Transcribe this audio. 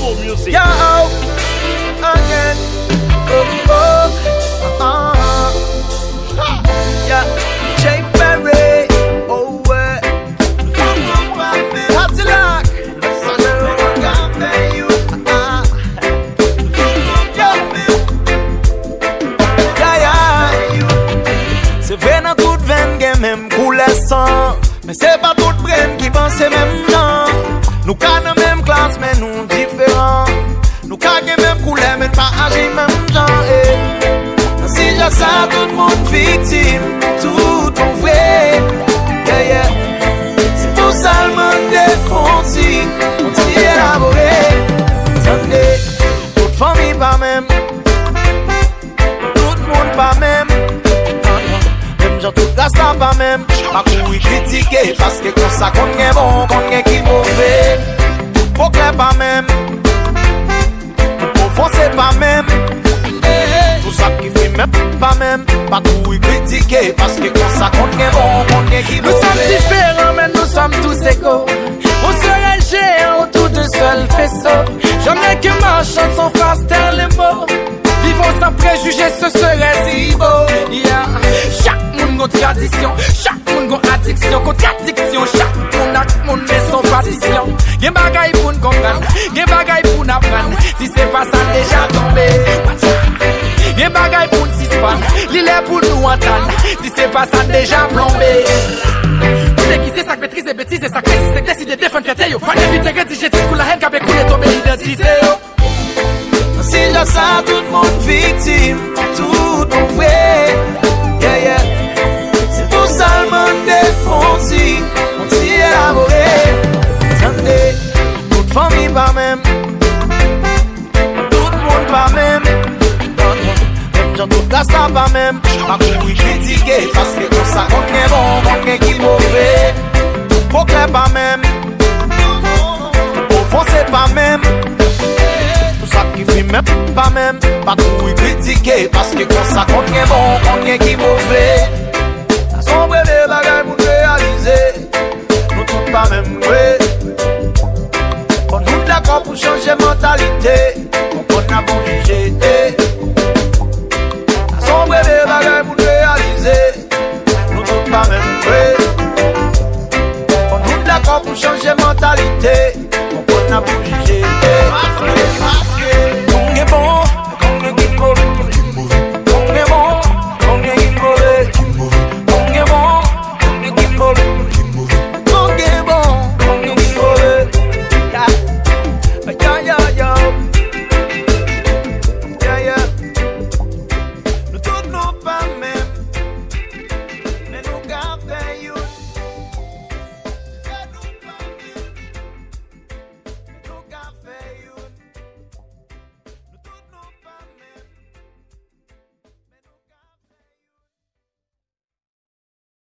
Soul music. Yo, again. Yeah, J. Perry. Oh, Hatilac. C'est vrai dans toute veine qui même coule sang. Mais c'est pas toute brain qui pense même temps. Nous cas dans même classe mais nous différents. Nous cas même couleur mais pas agir même genre. Si j'ai ça tout le monde victime, tout on vrai. Yeah yeah. C'est tout ça le monde défoncé. On t'y élaboré. Attendez, toute famille pas même. Tout le monde pas même. J'en tout rasta pas même. Pas courir critiquer parce que comme ça qu'on est bon, qu'on est qui mauvais. Pour clair pas même. Pour foncer pas même. Tout ça qui fait même pas même. Pas courir critiquer parce que comme ça qu'on est bon, qu'on est qui mauvais. Nous sommes différents mais nous sommes tous égaux. On serait géant autour d'un seul faisceau. J'aimerais que ma chanson fasse taire les mots. Vivons sans préjugés, ce serait si beau. Yeah. Chaque monde a tradition, chaque monde a addiction, contradiction. Chaque monde met son partition. Y'a bagaille pour nous comprendre, y'a bagaille pour nous apprendre. Si c'est pas ça, déjà tombé. Y'a bagaille pour nous suspendre, l'île est pour nous entendre. Si c'est pas ça, déjà plombé. Tout est qui c'est ça, maîtrise et bêtises et ça crée. Si c'est décidé de défendre, fête yo. Faut éviter de rédiger, discours la haine qui avait coulé, tomber l'identité yo. Si j'ai ça, tout le monde victime, tout on vrai. Yeah, yeah. C'est tout ça le monde défoncé, on t'y élaboré. Attendez, toute famille pas même. Tout le monde pas même. Même gens tout rasta pas même. Pas courir critiquer parce que comme ça qu'on est bon, qu'on est qui mauvais. Pour clair pas même. Pour foncer pas même. Ça qui fait même pas même. Pas courir critiquer parce que comme ça qu'on est bon, qu'on est qui mauvais. Ça sombre les bagailles pour réaliser. Nous tous pas même ouais. On nous d'accord pour changer mentalité. On a bon juger. Ça sombre les bagailles pour réaliser. Nous tous pas même ouais. On nous d'accord pour changer mentalité. On a bon juger.